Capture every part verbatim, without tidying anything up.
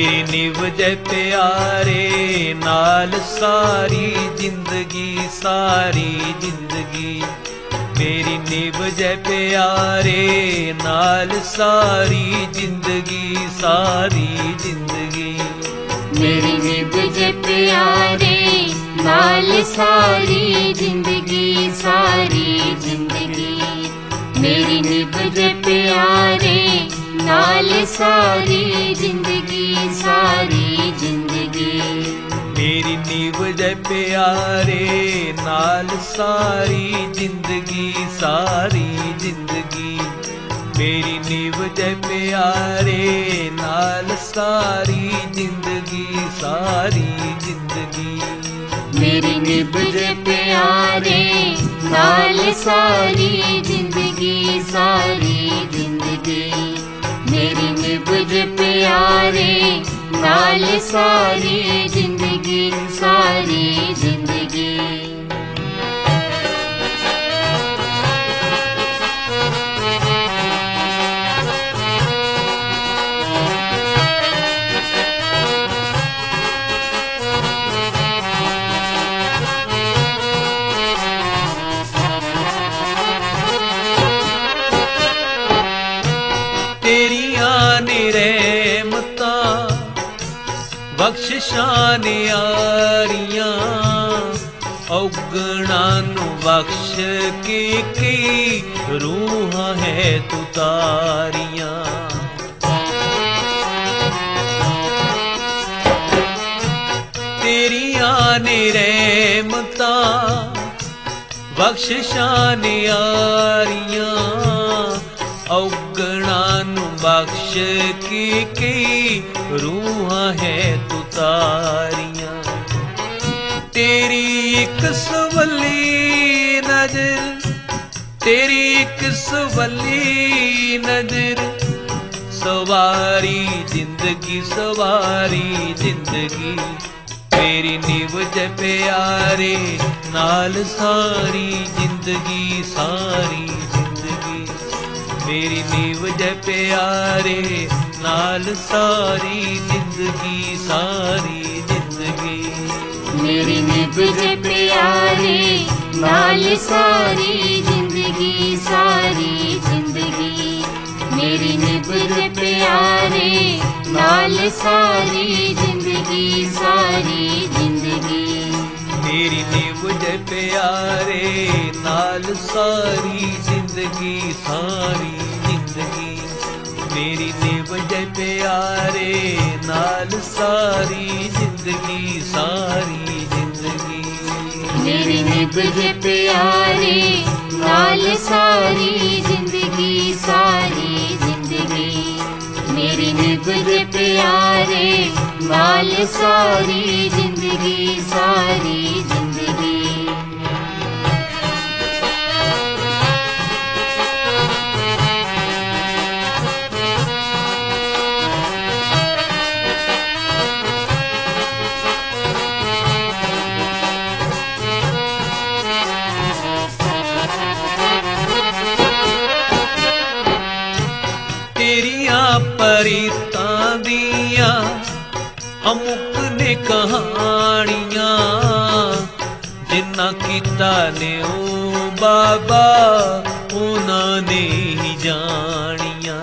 मेरी निभ जै प्यारे नाल सारी जिंदगी सारी जिंदगी। मेरी निभ जै प्यारे नाल सारी जिंदगी सारी जिंदगी। मेरी निभ जै प्यारे नाल सारी जिंदगी सारी जिंदगी। मेरी निभ जै प्यारे नाल सारी जिंदगी सारी जिंदगी। मेरी निभ जै प्यारे नाल सारी जिंदगी सारी जिंदगी। मेरी निभ जै प्यारे नाल सारी जिंदगी सारी जिंदगी। मेरी निभ जै प्यारे नाल सारी जिंदगी सारी जिंदगी। मेरी निभ जै प्यारे नाल सारी जिंदगी सारी जिंदगी। तेरियां ने रहमतां बख्शिशां ने आरियां। औगणा नू बख्श के कई रूहां है तू तारियां। तेरियां ने रहमतां बख्शिशां ने आरियां। औगणा नू बख्श के कई रूहां है तू तारियां। तेरी एक सवली नजर तेरी एक सवली नजर सवारी जिंदगी सवारी जिंदगी। मेरी निभ जै प्यारे नाल सारी जिंदगी सारी जिंदगी। मेरी निभ जै प्यारे नाल सारी जिंदगी सारी जिंदगी। मेरी निभ जै प्यारे नाल सारी जिंदगी सारी जिंदगी। मेरी निभ जै प्यारे नाल सारी जिंदगी सारी जिंदगी। मेरी निभ जै प्यारे नाल सारी जिंदगी सारी जिंदगी। मेरी निभ जै प्यारे नाल सारी जिंदगी सारी जिंदगी। मेरी निभ जै प्यारे नाल सारी जिंदगी सारी जिंदगी। मेरी निभ जै प्यारे नाल सारी जिंदगी सारी जिंदगी। तेरियां परीतां दियां अमुक ने कहानियां। जिन्ना कीता ने ओ बाबा उन्हां ने ही जानियां।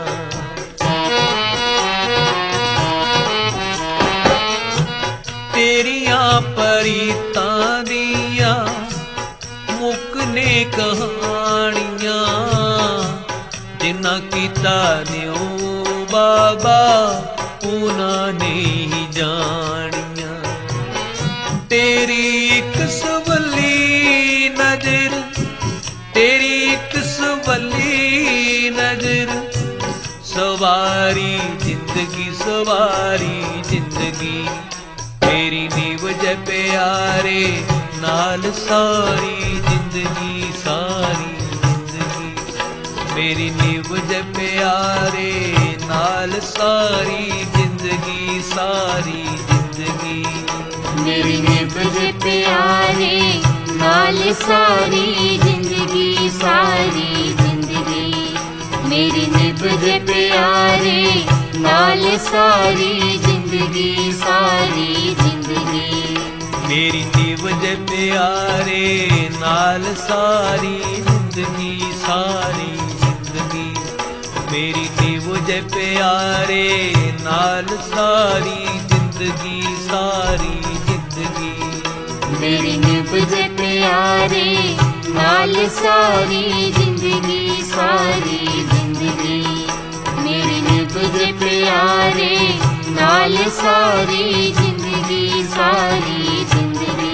तेरियां परीतां दियां मुक ने कहानियां। जिन्ना कीता ने ओ बाबा उन्हां ने ही जानियां। तेरी एक सवली नजर तेरी एक सवली नजर सवारी जिंदगी सवारी जिंदगी। मेरी निभ जै प्यारे नाल सारी जिंदगी सारी जिंदगी। मेरी निभ जै प्यारे नाल सारी जिंदगी सारी जिंदगी। मेरी निभ जै प्यारे नाल सारी जिंदगी सारी जिंदगी। मेरी निभ जै प्यारे नाल सारी जिंदगी जिंदगी सारी जिंदगी मेरी निवज प्यारे नाल सारी जिंदगी सारी जिंदगी मेरी निवज प्यारे नाल सारी जिंदगी सारी जिंदगी मेरी निवज प्यारे नाल सारी जिंदगी सारी जिंदगी मेरी निवज प्यारे नाल सारी जिंदगी सारी जिंदगी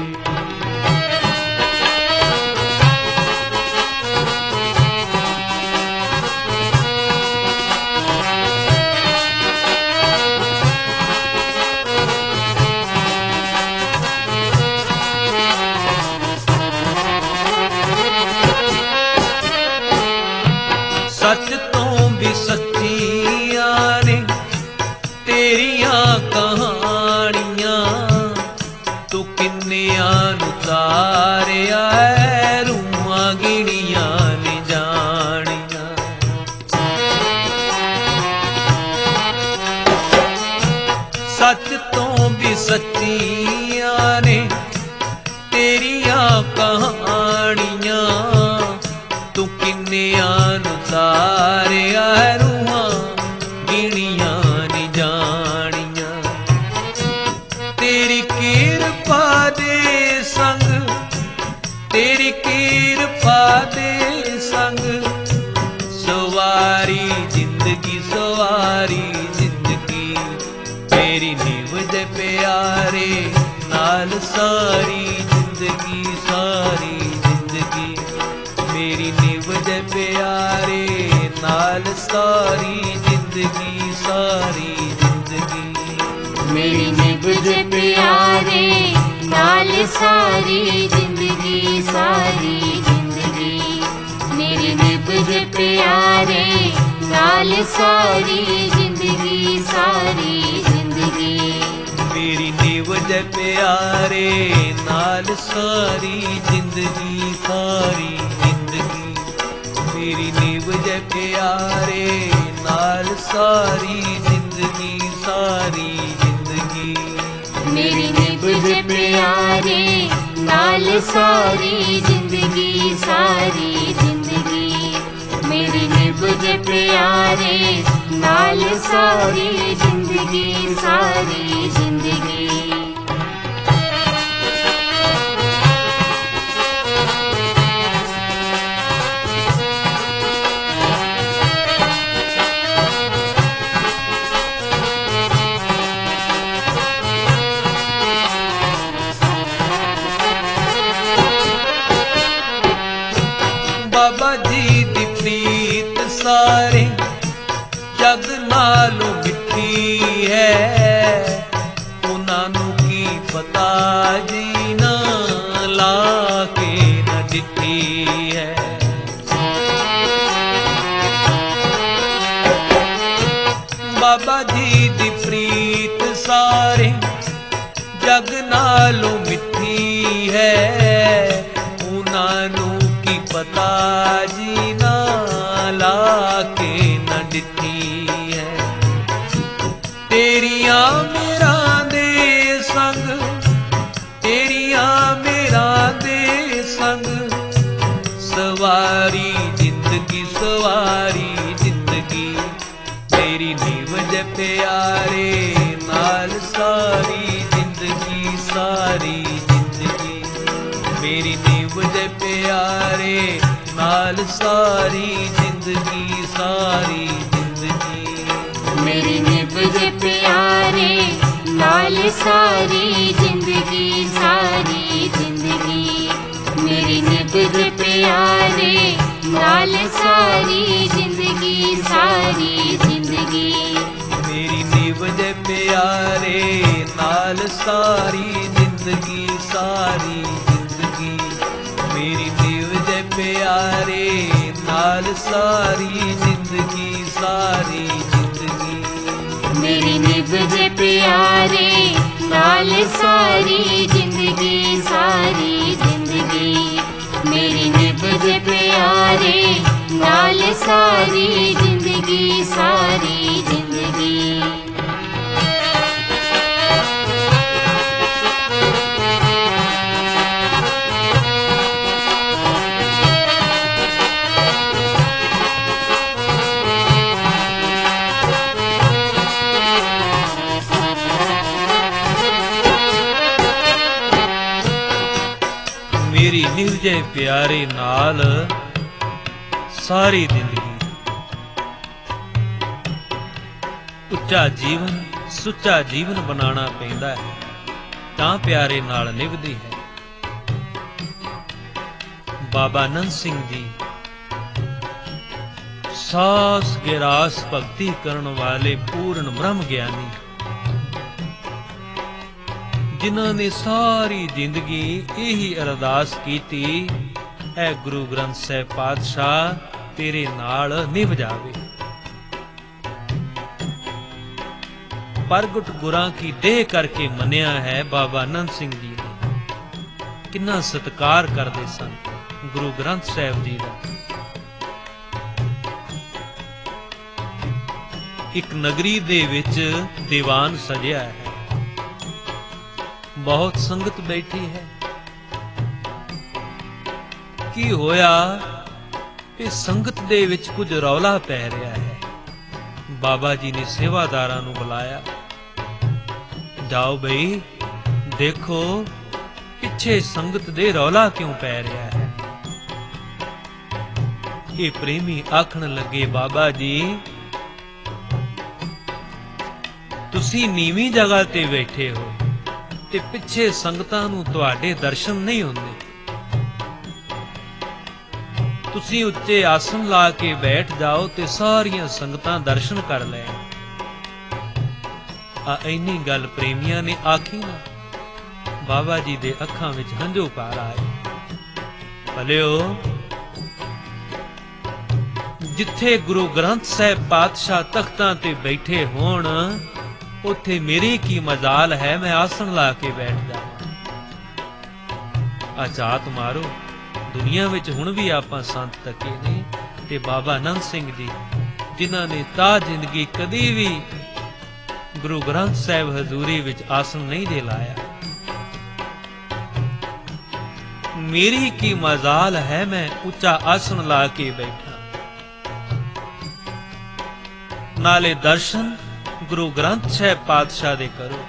सच तो भी सच्चियां ने तेरियां कहानियां तू किन्नियां नू तारिया है रूहां गिनियां ने जानियां सच तो भी सच्चियां ने तेरियां कहानियां तू किन्नियां नू तारिया है रूहां गिनियां नी जानियां तेरी किरपा दे संग तेरी किरपा दे संग सवारी जिंदगी सवारी जिंदगी मेरी निवज प्यारे नाल सारी जिंदगी सारी जिंदगी मेरी निवज प्यारे नाल सारी जिंदगी सारी जिंदगी मेरी निवज प्यारे नाल सारी जिंदगी सारी जिंदगी मेरी निवज प्यारे नाल सारी जिंदगी सारी जिंदगी मेरी निवज प्यारे नाल सारी जिंदगी सारी जिंदगी मेरी निवज प्यारे नाल सारी जिंदगी सारी जिंदगी मेरी निवज प्यारे नाल सारी जिंदगी सारी जिंदगी मेरी निवज प्यारे नाल सारी जिंदगी सारी जिंदगी बाबा जी दी प्रीत सारे जग नालों मिठी है उन्हां नू की पता जी ना ला के न दिठी है बाबा जी दी प्रीत सारे जग नालों मिठी है उन्हां नू की पता जी ना ला के न दिठी है तेरियां मेरा दे संग तेरियां मेरा दे संग सवारी जिंदगी सवारी जिंदगी तेरी निवज प्यारे नाल सारी जिंदगी सारी जिंदगी मेरी निवज प्यारे नाल सारी जिंदगी सारी जिंदगी मेरी निवज प्यारे नाल सारी जिंदगी सारी जिंदगी मेरी निवज प्यारे नाल सारी जिंदगी सारी जिंदगी मेरी निवज प्यारे नाल सारी जिंदगी सारी जिंदगी मेरी निवज प्यारे नाल सारी जिंदगी सारी जिंदगी मेरी निवज प्यारे नाल सारी जिंदगी सारी जिंदगी मेरी निवज प्यारे नाल सारी जिंदगी सारी जिंदगी ਨਿਵਜੈ ਪਿਆਰੇ नाल सारी जिंदगी। उच्चा जीवन सुच्चा जीवन बनाना पैंदा है तां प्यारे नाल निभदी है। बाबा नंद सिंह जी सास गिरास भक्ति करन वाले पूर्ण ब्रह्म ज्ञानी, जिन्हां ने सारी जिंदगी यही अरदास कीती, ऐ गुरु ग्रंथ साहिब पातशाह तेरे नाल निभ जावे। प्रगट गुरां की देह करके मनिया है बाबा नंद सिंह जी ने। किन्ना सत्कार करदे सन गुरु ग्रंथ साहिब जी दा। एक नगरी दे विच दीवान सजिया है, बहुत संगत बैठी है। की होया कि संगत दे विच कुछ रौला पै रहा है। बाबा जी ने सेवादारां नूं बुलाया, जाओ बई देखो पिछे संगत दे रौला क्यों पै रहा है। ये प्रेमी आखण लगे, बाबा जी तुसी नीवी जगह ते बैठे हो ते पिछे संगतां नूं तुहाडे दर्शन नहीं हुंदे। तुसी उच्चे आसन ला के बैठ जाओ ते सारियां संगतां दर्शन कर लै। आ इन्नी गल प्रेमियां ने आखी ना, बाबा जी दे अखां विच हंझू पार आए। भलिओ जिथे गुरु ग्रंथ साहिब पातशाह तख्तां ते बैठे होण, उत्थे मेरी की मजाल है मैं आसन ला के बैठ जावां। अचात मारो दुनिया विच हुण भी आपां संत तके ने ते बाबा नंद सिंह जी, जिन्हां ने ता जिंदगी कदी भी गुरु ग्रंथ साहिब हजूरी विच आसन नहीं जे लाया। मेरी की मजाल है मैं उच्चा आसन ला के बैठा, नाले दर्शन गुरु ग्रंथ साहिब पातशाह दे करो।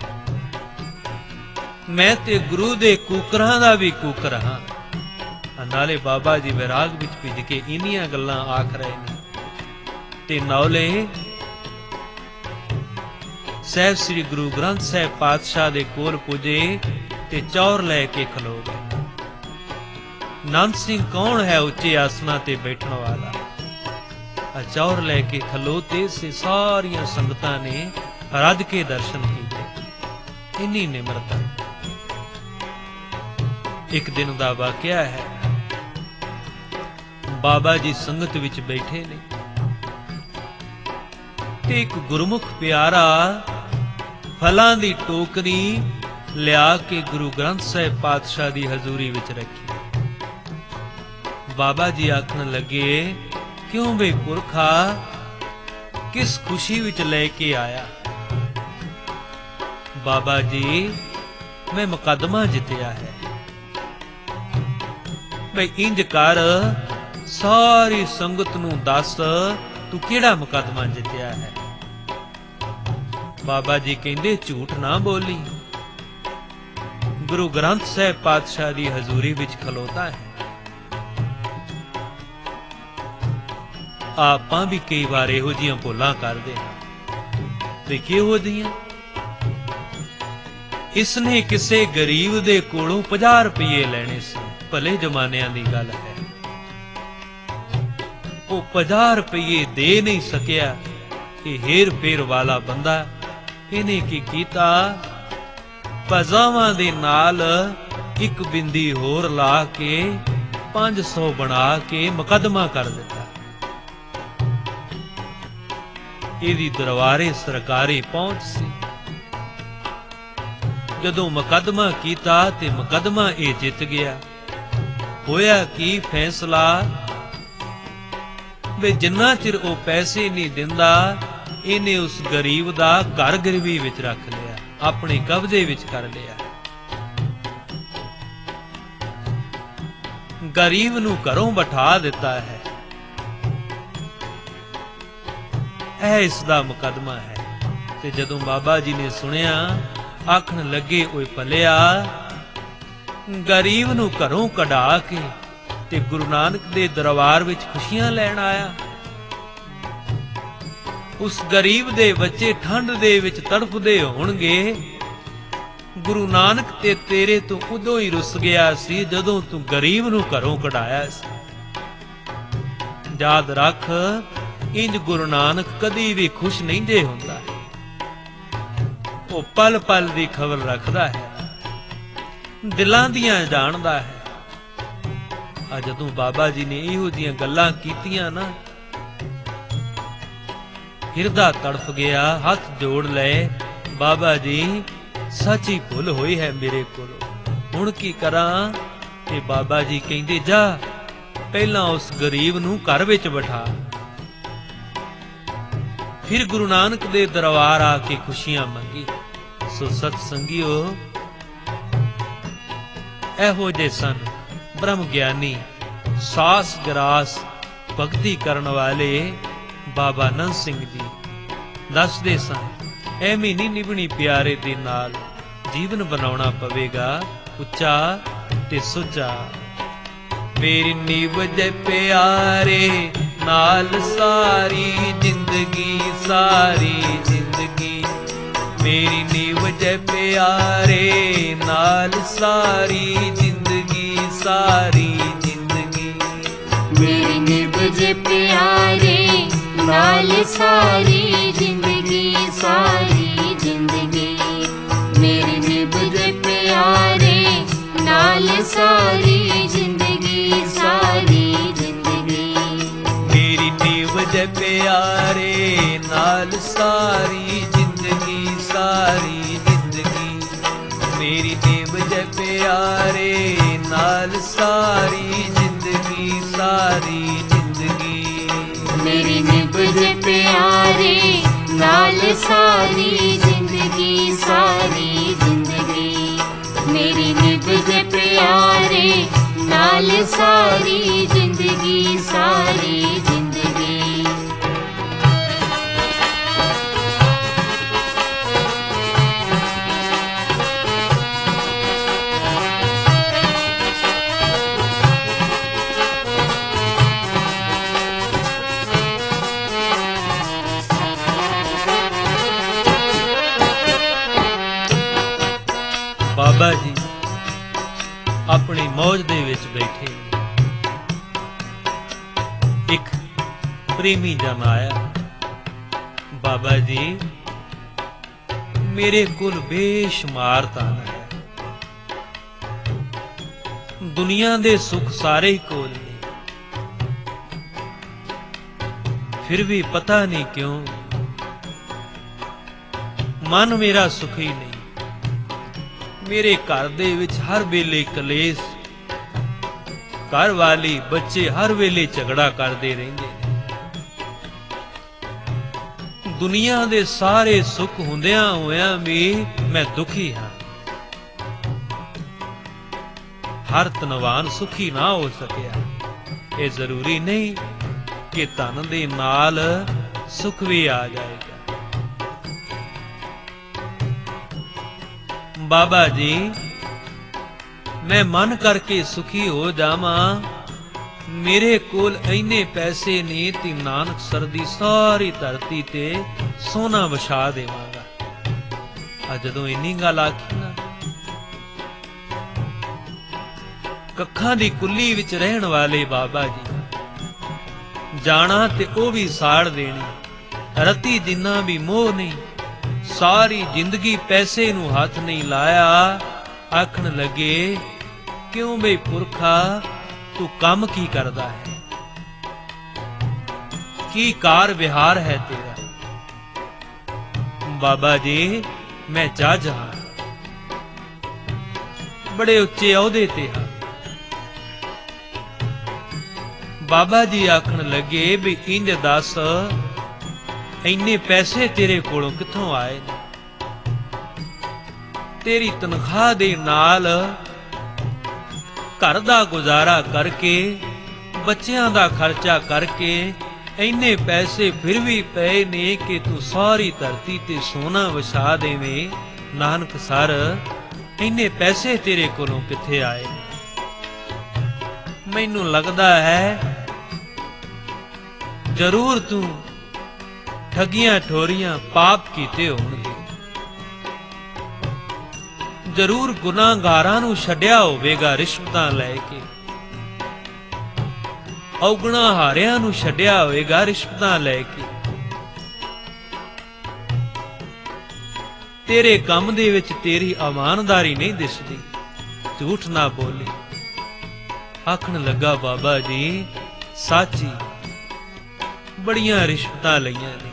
मैं ते गुरु दे कुकरां दा भी कुकर हां। नाले बाबा जी विराग विच भिज के इन्नियां गल्लां आख रहे ने ते नौले साहिब श्री गुरु ग्रंथ साहिब पातशाह दे कोल पुजे ते चौर लै के खलो गए। नंद सिंह कौन है उच्चे आसना ते बैठण वाला। चौर लै के खलोते से सारियां संगतां ने रज के दर्शन किए। इन्नी निमरता। एक दिन दा वाकिया है, बाबा जी संगत विच बैठे ने ते एक गुरमुख प्यारा फलां दी टोकरी लिया के गुरु ग्रंथ साहिब पातशाह दी हजूरी विच रखी। बाबा जी आखण लगे, क्यों बे पुरखा किस खुशी विच लेके आया। बाबा जी मैं मुकदमा जितया है। भाई इंज कर सारी संगत नूं दस तू केड़ा मुकदमा जितया है। बाबा जी कहंदे झूठ ना बोली, गुरु ग्रंथ साहिब पातशाह दी हजूरी विच खलोता है। आपां भी कई बार इहो जिहियां भुलां करदे हां ते किहो जिहियां। इसने किसे गरीब दे कोलों पचास रुपये लेने सी, भले जमानिਆਂ ਦੀ ਗੱਲ है। वो पचास रुपये दे नहीं सकिया कि हेर फेर वाला बंदा इन्हें की कीता, पजावां दे नाल एक बिंदी होर ला के पांच सौ बना के मुकदमा कर दिता। इहदी दरबारे सरकारी पहुंच सी। जदों मुकदमा कीता ते मुकदमा ये जित गया। होया की फैसला वे जिन्ना चिर ओ पैसे नहीं दिंदा, इन्हें उस गरीब दा घर गिरवी विच रख लिया, अपने कब्जे विच कर लिया। गरीब नूं घरों बिठा दिता है। ऐ इसदा मुकदमा है। ते जदों बाबा जी ने सुनिया, आखण लगे ओए भलिया ਗਰੀਬ ਨੂੰ ਘਰੋਂ ਕਢਾ ਕੇ ਤੇ ਗੁਰੂ ਨਾਨਕ ਦੇ ਦਰਬਾਰ ਵਿੱਚ ਖੁਸ਼ੀਆਂ ਲੈਣ ਆਇਆ। ਉਸ ਗਰੀਬ ਦੇ ਬੱਚੇ ਠੰਡ ਦੇ ਵਿੱਚ ਤੜਫਦੇ ਹੋਣਗੇ। ਗੁਰੂ ਨਾਨਕ ਤੇ ਤੇਰੇ ਤੋਂ ਉਦੋਂ ਹੀ ਰੁੱਸ ਗਿਆ ਸੀ ਜਦੋਂ ਤੂੰ ਗਰੀਬ ਨੂੰ ਘਰੋਂ ਕਢਾਇਆ ਸੀ। ਯਾਦ ਰੱਖ, ਇੰਜ ਗੁਰੂ ਨਾਨਕ ਕਦੀ ਵੀ ਖੁਸ਼ ਨਹੀਂ ਜੇ ਹੁੰਦਾ। ਉਹ ਪਲ ਪਲ ਦੀ ਖਬਰ ਰੱਖਦਾ ਹੈ, ਦਿਲਾਂ ਦੀਆਂ ਜਾਣਦਾ ਹੈ। ਆ ਜਦੋਂ ਬਾਬਾ ਜੀ ਨੇ ਇਹੋ ਜਿਹੀਆਂ ਗੱਲਾਂ ਕੀਤੀਆਂ ਨਾ, ਹਿਰਦਾ ਤੜਫ ਗਿਆ, ਹੱਥ ਜੋੜ ਲਏ। ਬਾਬਾ ਜੀ, ਸੱਚੀ ਭੁੱਲ ਹੋਈ ਹੈ ਮੇਰੇ ਕੋਲੋਂ, ਹੁਣ ਕੀ ਕਰਾਂ? ਤੇ ਬਾਬਾ ਜੀ ਕਹਿੰਦੇ, ਜਾ ਪਹਿਲਾਂ ਉਸ ਗਰੀਬ ਨੂੰ ਘਰ ਵਿੱਚ ਬਿਠਾ, ਫਿਰ ਗੁਰੂ ਨਾਨਕ ਦੇ ਦਰਬਾਰ ਆ ਕੇ ਖੁਸ਼ੀਆਂ ਮੰਗੀ। ਸੋ ਸਤ ਸੰਗਿਓ, ਇਹੋ ਜਿਹੇ ਸਨ ਬ੍ਰਹਮ ਗਿਆਨੀ, ਸਾਸ ਗਰਾਸ ਭਗਤੀ ਕਰਨ ਵਾਲੇ ਬਾਬਾ ਨੰਦ ਸਿੰਘ ਜੀ। ਦੱਸਦੇ ਸਨ, ਐਵੇਂ ਨਹੀਂ ਨਿਭਣੀ ਪਿਆਰੇ ਦੇ ਨਾਲ, ਜੀਵਨ ਬਣਾਉਣਾ ਪਵੇਗਾ ਉੱਚਾ ਤੇ ਸੁੱਚਾ। ਮੇਰੀ ਨਿਭ ਜੇ ਪਿਆਰੇ ਨਾਲ ਸਾਰੀ ਜ਼ਿੰਦਗੀ, ਸਾਰੀ ਜ਼ਿੰਦਗੀ। ਮੇਰੀ ਨਿਭ ਜੇ ਪਿਆਰੇ ਨਾਲ ਸਾਰੀ ਜ਼ਿੰਦਗੀ, ਸਾਰੀ ਜ਼ਿੰਦਗੀ। ਮੇਰੀ ਨਿਭ ਜੇ ਪਿਆਰੇ ਨਾਲ ਸਾਰੀ ਜ਼ਿੰਦਗੀ, ਸਾਰੀ ਜ਼ਿੰਦਗੀ। ਮੇਰੀ ਨਿਭ ਜੇ ਪਿਆਰੇ ਨਾਲ ਸਾਰੀ ਜ਼ਿੰਦਗੀ, ਸਾਰੀ ਜ਼ਿੰਦਗੀ। ਮੇਰੀ ਨਿਭ ਜੇ ਪਿਆਰੇ ਨਾਲ ਸਾਰੀ ਜ਼ਿੰਦਗੀ, ਸਾਰੀ ਜ਼ਿੰਦਗੀ। ਮੇਰੀ ਨਿਭ ਜੇ ਪਿਆਰੇ ਨਾਲ ਸਾਰੀ ਜ਼ਿੰਦਗੀ, ਸਾਰੀ ਜ਼ਿੰਦਗੀ। ਮੇਰੀ ਨਿਭ ਜੇ ਪਿਆਰੇ ਨਾਲ ਸਾਰੀ ਜ਼ਿੰਦਗੀ, ਸਾਰੀ ਜ਼ਿੰਦਗੀ। ਮੇਰੀ ਨਿਭ ਜੇ ਪਿਆਰੇ ਨਾਲ ਸਾਰੀ ਜ਼ਿੰਦਗੀ, ਸਾਰੀ ਜ਼ਿੰਦਗੀ। ਬਾਬਾ ਜੀ ਆਪਣੀ ਮੌਜ ਦੇ ਵਿੱਚ ਬੈਠੇ। ਇੱਕ ਪ੍ਰੇਮੀ ਜਨ ਆਇਆ, ਬਾਬਾ ਜੀ ਮੇਰੇ ਕੋਲ ਬੇਸ਼ੁਮਾਰ ਧਨ ਹੈ, ਦੁਨੀਆ ਦੇ ਸੁੱਖ ਸਾਰੇ ਹੀ ਕੋਲ ਨੇ, ਫਿਰ ਵੀ ਪਤਾ ਨਹੀਂ ਕਿਉਂ ਮਨ ਮੇਰਾ ਸੁਖੀ ਨਹੀਂ। ਮੇਰੇ ਘਰ ਦੇ ਵਿੱਚ ਹਰ ਵੇਲੇ ਕਲੇਸ਼, ਘਰ ਵਾਲੀ ਬੱਚੇ ਹਰ ਵੇਲੇ ਝਗੜਾ ਕਰਦੇ ਰਹਿੰਦੇ ਨੇ। ਦੁਨੀਆ ਦੇ ਸਾਰੇ ਸੁੱਖ ਹੁੰਦਿਆਂ ਹੋਇਆਂ ਵੀ ਮੈਂ ਦੁਖੀ ਹਾਂ। ਹਰ ਧਨਵਾਨ ਸੁਖੀ ਨਾ ਹੋ ਸਕਿਆ। ਇਹ ਜ਼ਰੂਰੀ ਨਹੀਂ ਕਿ ਧਨ ਦੇ ਨਾਲ ਸੁਖ ਵੀ ਆ ਜਾਏਗਾ। ਬਾਬਾ ਜੀ ਮੈਂ ਮਨ ਕਰਕੇ ਸੁਖੀ ਹੋ ਜਾਵਾਂ, ਮੇਰੇ ਕੋਲ ਇੰਨੇ ਪੈਸੇ ਨੇ ਤੇ ਨਾਨਕ ਸਰ ਦੀ ਸਾਰੀ ਧਰਤੀ ਤੇ ਸੋਨਾ ਵਿਛਾ ਦੇਵਾਂਗਾ। ਆ ਜਦੋਂ ਇੰਨੀ ਗੱਲ ਆਖੀ ਨਾ, ਕੱਖਾਂ ਦੀ ਕੁੱਲੀ ਵਿੱਚ ਰਹਿਣ ਵਾਲੇ ਬਾਬਾ ਜੀ ਜਾਣਾ ਤੇ ਉਹ ਵੀ ਸਾੜ ਦੇਣੀ। ਰਤੀ ਜਿੰਨਾ ਵੀ ਮੋਹ ਨਹੀਂ, ਸਾਰੀ ਜ਼ਿੰਦਗੀ ਪੈਸੇ ਨੂੰ ਹੱਥ ਨਹੀਂ ਲਾਇਆ। ਆਖਣ ਲੱਗੇ, ਕਿਉਂ ਬਈ ਪੁਰਖਾ ਤੂੰ ਕੰਮ ਕੀ ਕਰਦਾ ਹੈ, ਕੀ ਕਾਰ ਵਿਹਾਰ ਹੈ ਤੇਰਾ? ਬਾਬਾ ਜੀ ਮੈਂ ਜੱਜ ਹਾਂ, ਬੜੇ ਉੱਚੇ ਅਹੁਦੇ ਤੇ ਹਾਂ। ਬਾਬਾ ਜੀ ਆਖਣ ਲੱਗੇ, ਵੀ ਇੰਜ ਦੱਸ ਇੰਨੇ ਪੈਸੇ ਤੇਰੇ ਕੋਲੋਂ ਕਿੱਥੋਂ ਆਏ ਨੇ? ਤੇਰੀ ਤਨਖਾਹ ਦੇ ਨਾਲ ਘਰ ਦਾ ਗੁਜ਼ਾਰਾ ਕਰਕੇ, ਬੱਚਿਆਂ ਦਾ ਖਰਚਾ ਕਰਕੇ ਇੰਨੇ ਪੈਸੇ ਫਿਰ ਵੀ ਪਏ ਨੇ ਕਿ ਤੂੰ ਸਾਰੀ ਧਰਤੀ ਤੇ ਸੋਨਾ ਵਿਛਾ ਦੇਵੇਂ। ਨਾਨਕ ਸਰ ਇੰਨੇ ਪੈਸੇ ਤੇਰੇ ਕੋਲੋਂ ਕਿੱਥੇ ਆਏ? ਮੈਨੂੰ ਲੱਗਦਾ ਹੈ ਜ਼ਰੂਰ ਤੂੰ ਠੱਗੀਆਂ ਠੋਰੀਆਂ ਪਾਪ ਕੀਤੇ ਹੋਣਗੇ, ਜ਼ਰੂਰ ਗੁਨਾਹਗਾਰਾਂ ਨੂੰ ਛੱਡਿਆ ਹੋਵੇਗਾ ਰਿਸ਼ਵਤਾਂ ਲੈ ਕੇ, ਔਗਣਾ ਹਾਰਿਆਂ ਨੂੰ ਛੱਡਿਆ ਹੋਵੇਗਾ ਰਿਸ਼ਵਤਾਂ ਲੈ ਕੇ। ਤੇਰੇ ਕੰਮ ਦੇ ਵਿੱਚ ਤੇਰੀ ਇਮਾਨਦਾਰੀ ਨਹੀਂ ਦਿਸਦੀ, ਝੂਠ ਨਾ ਬੋਲੀ। ਆਖਣ ਲੱਗਾ ਬਾਬਾ ਜੀ ਸਾਚੀ ਬੜੀਆਂ ਰਿਸ਼ਵਤਾਂ ਲਈਆਂ ਨੇ,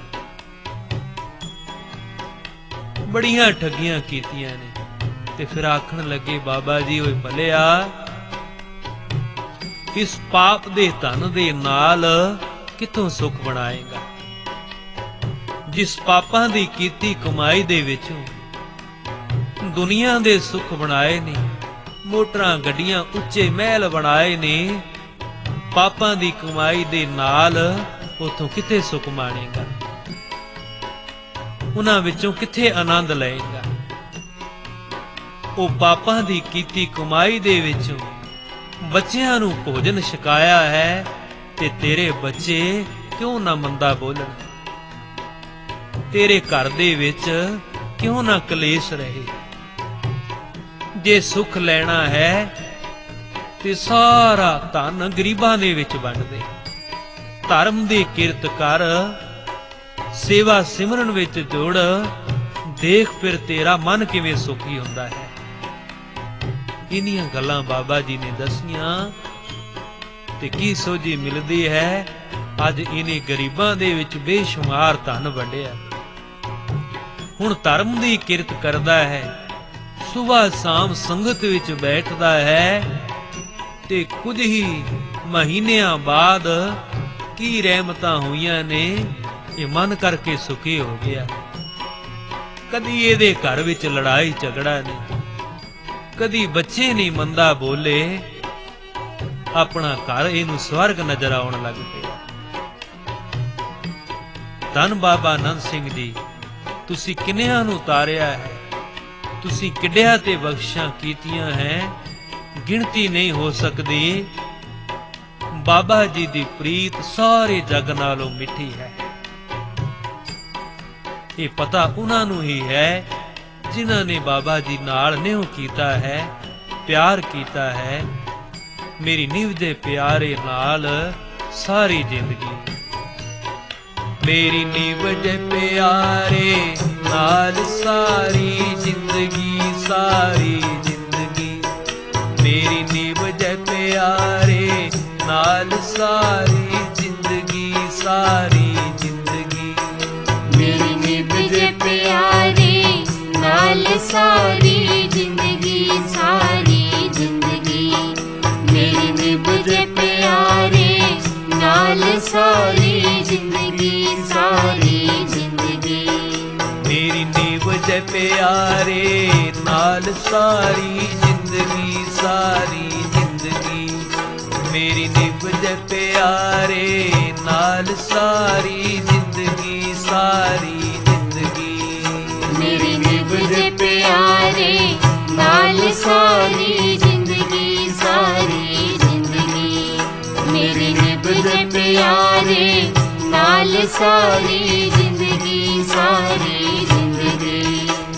ਬੜੀਆਂ ਠੱਗੀਆਂ ਕੀਤੀਆਂ ਨੇ। ਤੇ ਫਿਰ ਆਖਣ ਲੱਗੇ ਬਾਬਾ ਜੀ ਓਏ ਭਲਿਆ, ਇਸ ਪਾਪ ਦੇ ਧਨ ਦੇ ਨਾਲ ਕਿੱਥੋਂ ਸੁੱਖ ਬਣਾਏਗਾ? ਜਿਸ ਪਾਪਾਂ ਦੀ ਕੀਤੀ ਕਮਾਈ ਦੇ ਵਿੱਚੋਂ ਦੁਨੀਆ ਦੇ ਸੁੱਖ ਬਣਾਏ ਨੇ, ਮੋਟਰਾਂ ਗੱਡੀਆਂ ਉੱਚੇ ਮਹਿਲ ਬਣਾਏ ਨੇ, ਪਾਪਾਂ ਦੀ ਕਮਾਈ ਦੇ ਨਾਲ ਉਥੋਂ ਕਿੱਥੇ ਸੁੱਖ ਮਾਣੇਗਾ? ਉਹਨਾਂ ਵਿੱਚੋਂ ਕਿੱਥੇ ਆਨੰਦ ਲਏਗਾ? ਉਹ ਪਾਪਾਂ ਦੀ ਕੀਤੀ ਕਮਾਈ ਦੇ ਵਿੱਚੋਂ ਬੱਚਿਆਂ ਨੂੰ ਭੋਜਨ ਛਕਾਇਆ ਹੈ, ਤੇ ਤੇਰੇ ਬੱਚੇ ਕਿਉਂ ਨਾ ਮੰਦਾ ਬੋਲਣ? ਤੇਰੇ ਘਰ ਦੇ ਵਿੱਚ ਕਿਉਂ ਨਾ ਕਲੇਸ਼ ਰਹੇ? ਜੇ ਸੁੱਖ ਲੈਣਾ ਹੈ ਤੇ ਸਾਰਾ ਧਨ ਗਰੀਬਾਂ ਦੇ ਵਿੱਚ ਵੰਡ ਦੇ, ਧਰਮ ਦੀ ਕਿਰਤ ਕਰ, ਸੇਵਾ ਸਿਮਰਨ ਵਿੱਚ ਜੁੜ, ਦੇਖ ਫਿਰ ਤੇਰਾ ਮਨ ਕਿਵੇਂ ਸੁਖੀ ਹੁੰਦਾ ਹੈ। ਇੰਨੀਆਂ ਗੱਲਾਂ ਬਾਬਾ ਜੀ ਨੇ ਦੱਸੀਆਂ ਤੇ ਕੀ ਸੋਝੀ ਮਿਲਦੀ ਹੈ? ਅੱਜ ਇਹਨੇ ਗਰੀਬਾਂ ਦੇ ਵਿੱਚ ਬੇਸ਼ੁਮਾਰ ਧਨ ਵੰਡਿਆ। ਹੁਣ ਧਰਮ ਦੀ ਕਿਰਤ ਕਰਦਾ ਹੈ, ਸੁਬਾਹ ਸ਼ਾਮ ਸੰਗਤ ਵਿੱਚ ਬੈਠਦਾ ਹੈ, ਤੇ ਕੁਝ ਹੀ ਮਹੀਨਿਆਂ ਬਾਅਦ ਕੀ ਰਹਿਮਤਾਂ ਹੋਈਆਂ ਨੇ, ਇਹ ਮਨ ਕਰਕੇ ਸੁਖੀ ਹੋ ਗਿਆ। ਕਦੀ ਇਹਦੇ ਘਰ ਵਿੱਚ ਲੜਾਈ ਝਗੜਾ ਨਹੀਂ, ਕਦੀ ਬੱਚੇ ਨਹੀਂ ਮੰਦਾ ਬੋਲੇ, ਆਪਣਾ ਘਰ ਇਹਨੂੰ ਸਵਰਗ ਨਜ਼ਰ ਆਉਣ ਲੱਗ ਪਿਆ। ਧੰਨ ਬਾਬਾ ਆਨੰਦ ਸਿੰਘ ਜੀ, ਤੁਸੀਂ ਕਿੰਨਿਆਂ ਨੂੰ ਤਾਰਿਆ ਹੈ, ਤੁਸੀਂ ਕਿੱਡਿਆਂ ਤੇ ਬਖਸ਼ਾਂ ਕੀਤੀਆਂ ਹੈ, ਗਿਣਤੀ ਨਹੀਂ ਹੋ ਸਕਦੀ। ਬਾਬਾ ਜੀ ਦੀ ਪ੍ਰੀਤ ਸਾਰੇ ਜਗ ਨਾਲੋਂ ਮਿੱਠੀ ਹੈ। ਇਹ ਪਤਾ ਉਹਨਾਂ ਨੂੰ ਹੀ ਹੈ ਜਿਨ੍ਹਾਂ ਨੇ ਬਾਬਾ ਜੀ ਨਾਲ ਨਿਉ ਕੀਤਾ ਹੈ, ਪਿਆਰ ਕੀਤਾ ਹੈ। ਮੇਰੀ ਨਿਵ ਦੇ ਪਿਆਰੇ ਨਾਲ ਸਾਰੀ ਜ਼ਿੰਦਗੀ, ਮੇਰੀ ਨਿਵ ਦੇ ਪਿਆਰੇ ਨਾਲ ਸਾਰੀ ਜ਼ਿੰਦਗੀ, ਸਾਰੀ ਜ਼ਿੰਦਗੀ, ਮੇਰੀ ਨਿਵ ਦੇ ਪਿਆਰੇ ਨਾਲ ਸਾਰੀ ਜ਼ਿੰਦਗੀ, ਸਾਰੀ ਜ਼ਿੰਦਗੀ, ਮੇਰੀ ਨਿਭ ਦੇ ਪਿਆਰੇ ਨਾਲ ਸਾਰੀ ਜ਼ਿੰਦਗੀ, ਸਾਰੀ ਜ਼ਿੰਦਗੀ, ਮੇਰੀ ਨਿਭ ਦੇ ਪਿਆਰੇ ਨਾਲ ਸਾਰੀ ਜ਼ਿੰਦਗੀ, ਸਾਰੀ ਜ਼ਿੰਦਗੀ, ਮੇਰੀ ਨਿਵ ਦੇ ਪਿਆਰੇ ਨਾਲ ਸਾਰੀ ਜ਼ਿੰਦਗੀ, ਸਾਰੀ ਜ਼ਿੰਦਗੀ, ਮੇਰੀ ਨਿਭ ਦੇ ਪਿਆਰੇ ਨਾਲ ਸਾਰੀ ਜ਼ਿੰਦਗੀ, ਸਾਰੀ ਜ਼ਿੰਦਗੀ, ਮੇਰੀ ਨਿਭ ਦੇ ਪਿਆਰੇ ਨਾਲ ਸਾਰੀ ਜ਼ਿੰਦਗੀ, ਸਾਰੀ ਜ਼ਿੰਦਗੀ, ਮੇਰੀ ਨਿਭ ਦੇ ਪਿਆਰੇ ਨਾਲ ਸਾਰੀ ਜ਼ਿੰਦਗੀ, ਸਾਰੀ ਜ਼ਿੰਦਗੀ।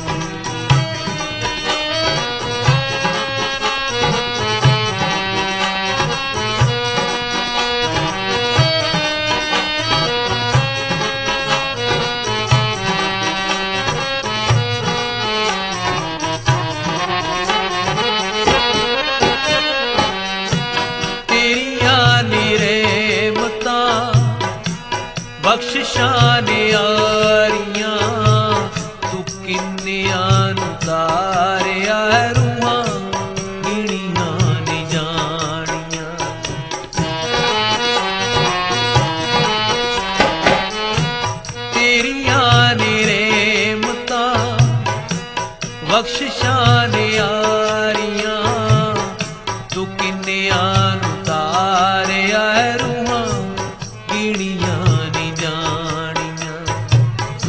ਬਖਸ਼ਿਸ਼ਾਂ ਨਿਆਰੀਆਂ ਤੂੰ ਕਿੰਨਿਆਂ ਨੂੰ ਤਾਰਿਆ, ਰੂਹਾਂ ਗਿਣੀਆਂ ਨੀ ਜਾਣੀਆਂ। ਤੇਰੀਆਂ ਨੀ ਰਹਿਮਤਾਂ ਬਖਸ਼ਿਸ਼ਾਂ ਨਿਆਰੀਆਂ ਤੂੰ ਕਿੰਨਿਆਂ ਨੂੰ ਤਾਰਿਆ, ਰੂਹਾਂ ਗਿਣੀਆਂ ਨੀ ਜਾਣੀਆਂ।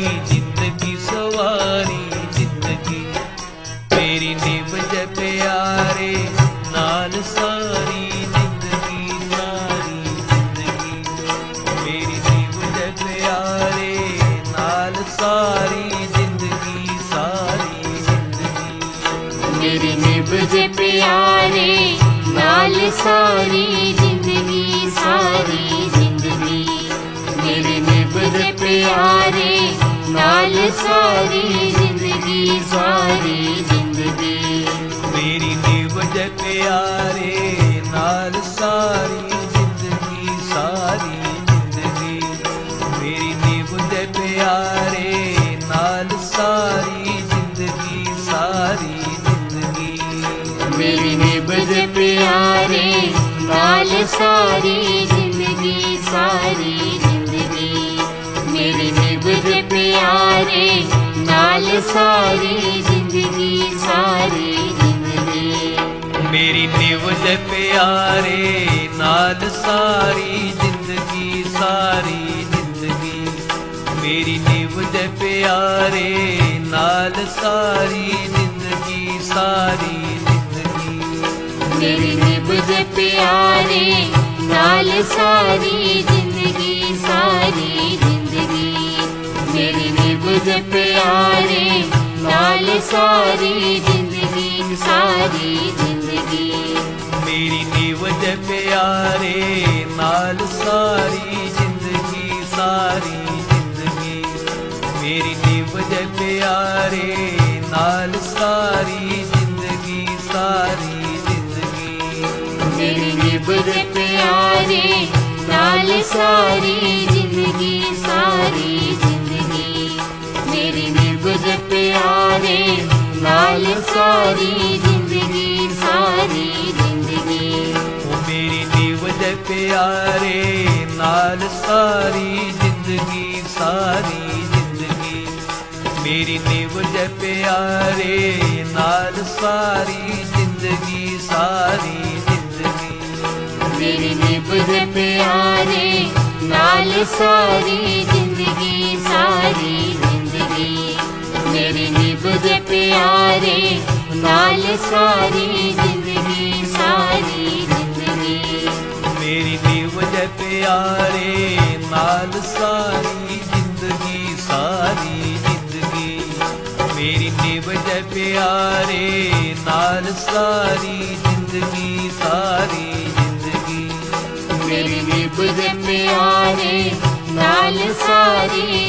जिंदगी सवारी जिंदगी मेरी निभ जे प्यारे नाल सारी जिंदगी सारी जिंदगी मेरी निभ जे प्यारे नाल सारी जिंदगी सारी जिंदगी मेरी निभ जे प्यारे नाल सारी जिंदगी सारी जिंदगी मेरी निभ जे प्यारे नाल सारी जिंदगी सारी जिंदगी मेरी निभ जे प्यारे नाल सारी जिंदगी सारी जिंदगी मेरी निभ जे प्यारे नाल सारी जिंदगी सारी जिंदगी मेरी निभ जे प्यारे नाल सारी जिंदगी सारी जिंदगी मेरी निभ जे प्यारे नाल सारी जिंदगी सारी जिंदगी मेरी निभ जे प्यारे नाल सारी जिंदगी सारी जिंदगी मेरी निभ जे प्यारे नाल सारी जिंदगी सारी जिंदगी मेरी निभ जे प्यारे नाल सारी जिंदगी सारी जिंदगी मेरी निभ जे प्यारे नाल सारी जिंदगी सारी जिंदगी मेरी निभ जे प्यारे नाल सारी जिंदगी सारी जिंदगी मेरी निभ जे प्यारे नाल सारी जिंदगी सारी जिंदगी मेरी निभ जे प्यारे नाल सारी जिंदगी सारी जिंदगी मेरी निभ जे प्यारे नाल सारी जिंदगी सारी जिंदगी ओ मेरी निभ जे प्यारे नाल सारी जिंदगी सारी जिंदगी मेरी निभ जे प्यारे नाल सारी जिंदगी सारी जिंदगी। मेरी निभ जे प्यारे नाल सारी जिंदगी सारी जिंदगी मेरी निभ जे प्यारे नाल सारी जिंदगी सारी जिंदगी मेरी निभ जे प्यारे नाल सारी जिंदगी सारी जिंदगी मेरी निभ जे प्यारे नाल सारी जिंदगी सारी जिंदगी मेरी निभ जे प्यारे नाल सारी